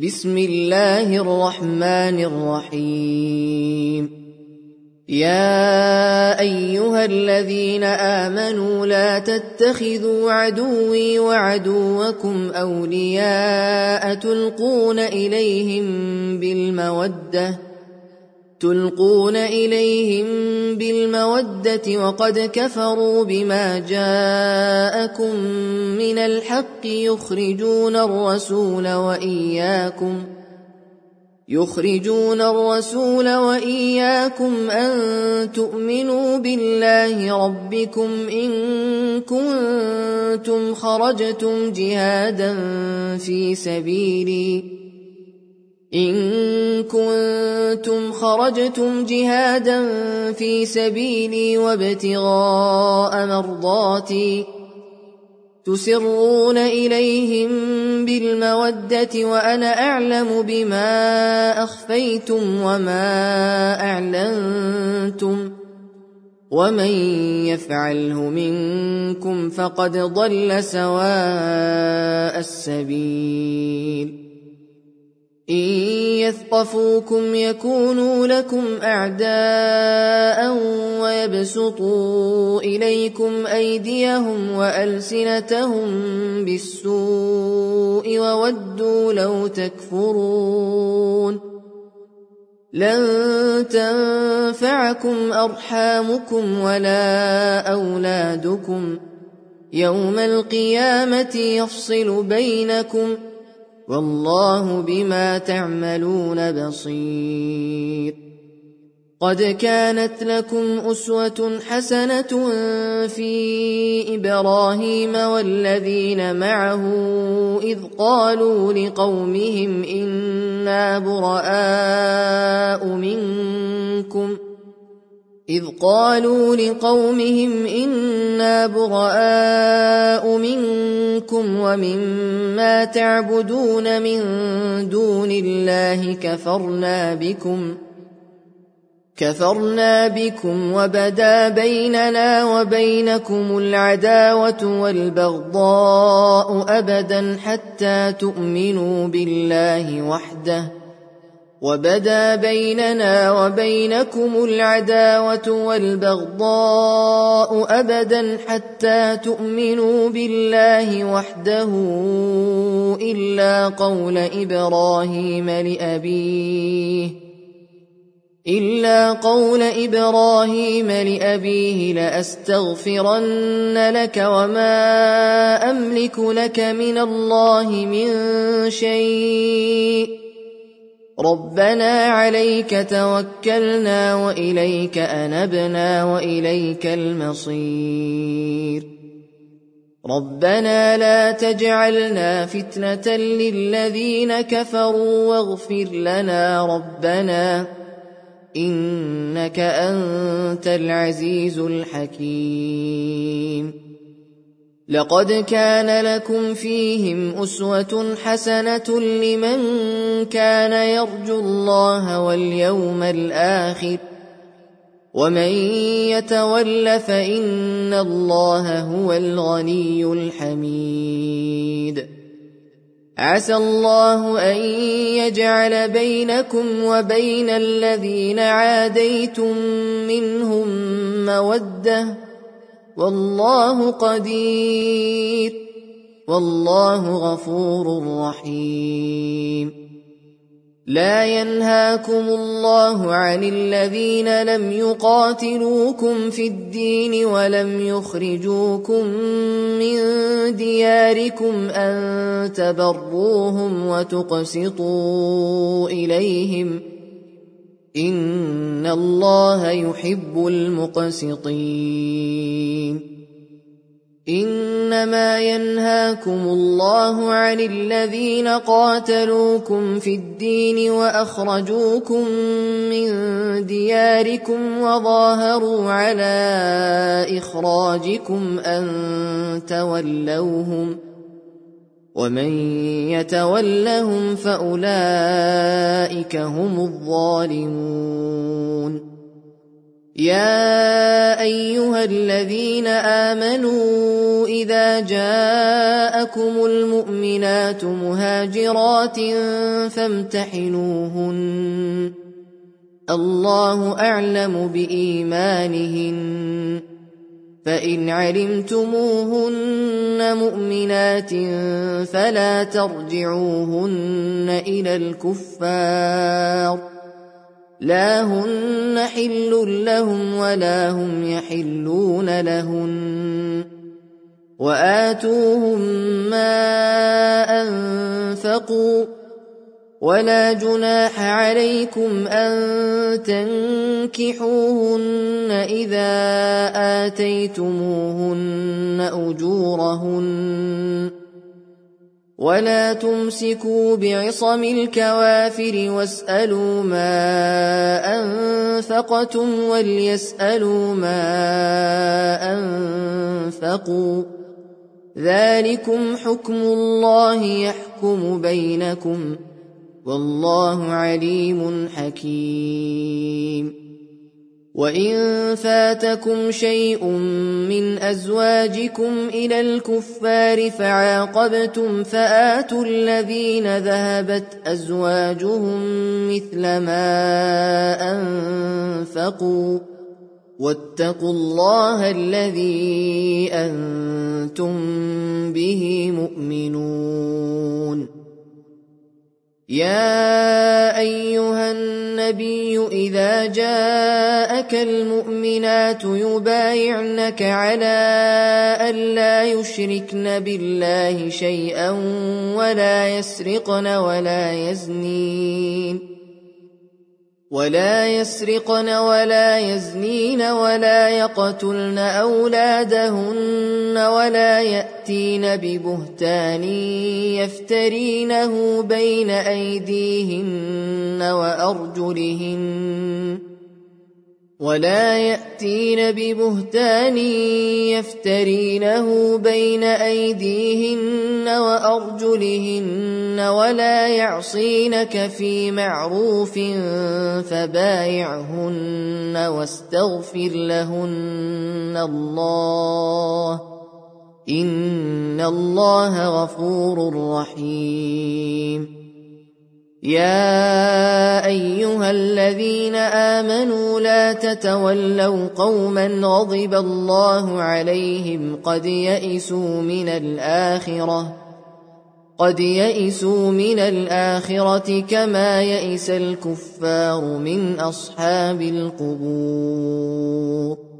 بسم الله الرحمن الرحيم. يا أيها الذين آمنوا لا تتخذوا عدوي وعدوكم أولياء تلقون إليهم بالمودة وقد كفروا بما جاءكم من الحق يخرجون الرسول وإياكم أن تؤمنوا بالله ربكم إن كنتم خرجتم جهادا في سبيلي وابتغاء مرضاتي تسرون إليهم بالمودة وأنا أعلم بما أخفيتم وما أعلنتم ومن يفعله منكم فقد ضل سواء السبيل. إن يثقفوكم يكونوا لكم أعداء ويبسطوا إليكم أيديهم وألسنتهم بالسوء وودوا لو تكفرون. لن تنفعكم أرحامكم ولا أولادكم يوم القيامة يفصل بينكم والله بما تعملون بصير. قد كانت لكم أسوة حسنة في إبراهيم والذين معه إذ قالوا لقومهم إنا براء منكم ومما تعبدون من دون الله كفرنا بكم وبدا بيننا وبينكم العداوة والبغضاء أبدا حتى تؤمنوا بالله وحده إلا قول إبراهيم لأبيه لأستغفرن لك وما أملك لك من الله من شيء ربنا عليك توكلنا وإليك أنبنا وإليك المصير. ربنا لا تجعلنا فتنة للذين كفروا واغفر لنا ربنا إنك أنت العزيز الحكيم. لقد كان لكم فيهم أسوة حسنة لمن كان يرجو الله واليوم الآخر ومن يتول فإن الله هو الغني الحميد. عسى الله أن يجعل بينكم وبين الذين عاديتم منهم مودة والله قدير والله غفور رحيم. لا ينهاكم الله عن الذين لم يقاتلوكم في الدين ولم يخرجوكم من دياركم أن تبروهم وتقسطوا إليهم إن الله يحب المقسطين. إنما ينهاكم الله عن الذين قاتلوكم في الدين وأخرجوكم من دياركم وظاهروا على إخراجكم أن تولوهم ومن يتولهم فأولئك هم الظالمون. يا أيها الذين آمنوا إذا جاءكم المؤمنات مهاجرات فامتحنوهن الله أعلم بإيمانهن فإن علمتموهن مؤمنات فلا ترجعوهن إلى الكفار لا هن حل لهم ولا هم يحلون لهن وآتوهم ما أنفقوا ولا جناح عليكم أن تنكحوهن إذا آتيتموهن أجورهن ولا تمسكوا بعصم الكوافر واسألوا ما أنفقتم وليسألوا ما أنفقوا ذلكم حكم الله يحكم بينكم والله عليم حكيم وإن فاتكم شيء من أزواجكم إلى الكفار فعاقبتم فآتوا الذين ذهبت أزواجهم مثل ما أنفقوا واتقوا الله الذي أنتم به مؤمنون يا أيها النبي إذا جاءك المؤمنات يبايعنك على ألا يشركن بالله شيئا ولا يسرقن ولا يزنين ولا يقتلن أولادهن ولا يأتين ببهتان يفترينه بين أيديهن وأرجلهن ولا يعصينك في معروف فبايعهن واستغفر لهن الله إن الله غفور رحيم يا أيها الذين آمنوا لا تتولوا قوما غضب الله عليهم قد يئسوا من الآخرة كما يئس الكفار من أصحاب القبور